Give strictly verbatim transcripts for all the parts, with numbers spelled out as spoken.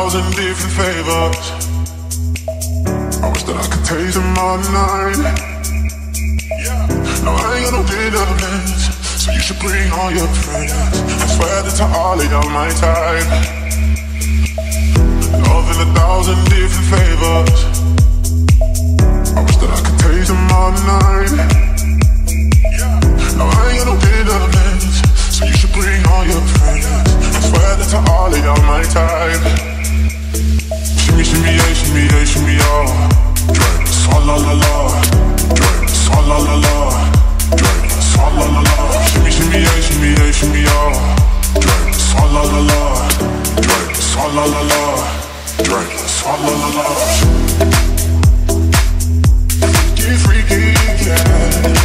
thousand different flavors. I wish that I could taste them all night. No, I ain't got no dinner plans, so you should bring all your friends. I swear that to all of y'all my type. Love in a thousand different flavors. I wish that I could taste them all night. No, I ain't got no dinner plans, so you should bring all your friends. I swear that to all of y'all my type. Shimmy, shimmy, yeah, shimmy, yeah, shimmy, y'all. Drink, swalla la la. Drink, swalla la la. Drink, swalla la la. Shimmy, shimmy, yeah, shimmy, yeah, shimmy, y'all. Drink, swalla la la. Drink, swalla la la. Drink, swalla la la. Freaky, freaky, yeah.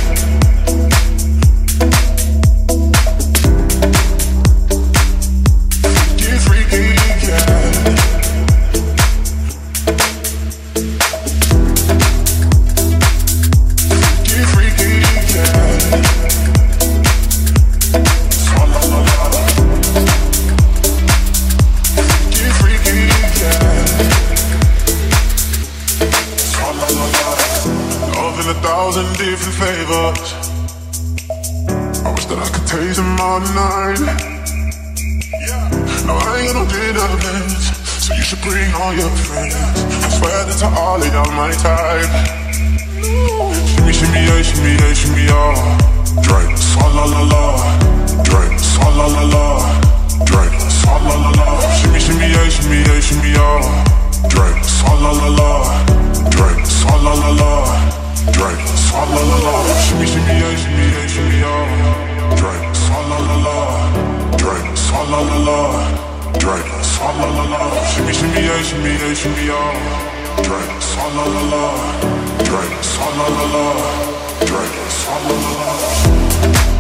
Thousand different flavors. I wish that I could taste them all night. No, I ain't got no dinner plans, so you should bring all your friends. I swear that to all of y'all my type. Shimmy, shimmy, yeah, shimmy, yeah, shimmy, y'all. Drink, swalla la la. Drink, swalla la la. Drink, swalla la la. Shimmy, shimmy, yeah, shimmy, yeah, shimmy, y'all. Drink, swalla la la. Drink, swalla la la. Drink, swalla la la. Shimmy, shimmy, yeah, shimmy, yeah, shimmy, y'all. Drink, swalla la la. Drink, swalla la la. Drink, swalla la la. Shimmy, shimmy, yeah, shimmy, yeah, shimmy, y'all. Drink, swalla la la. Drink, swalla la la. Drink, swalla la la.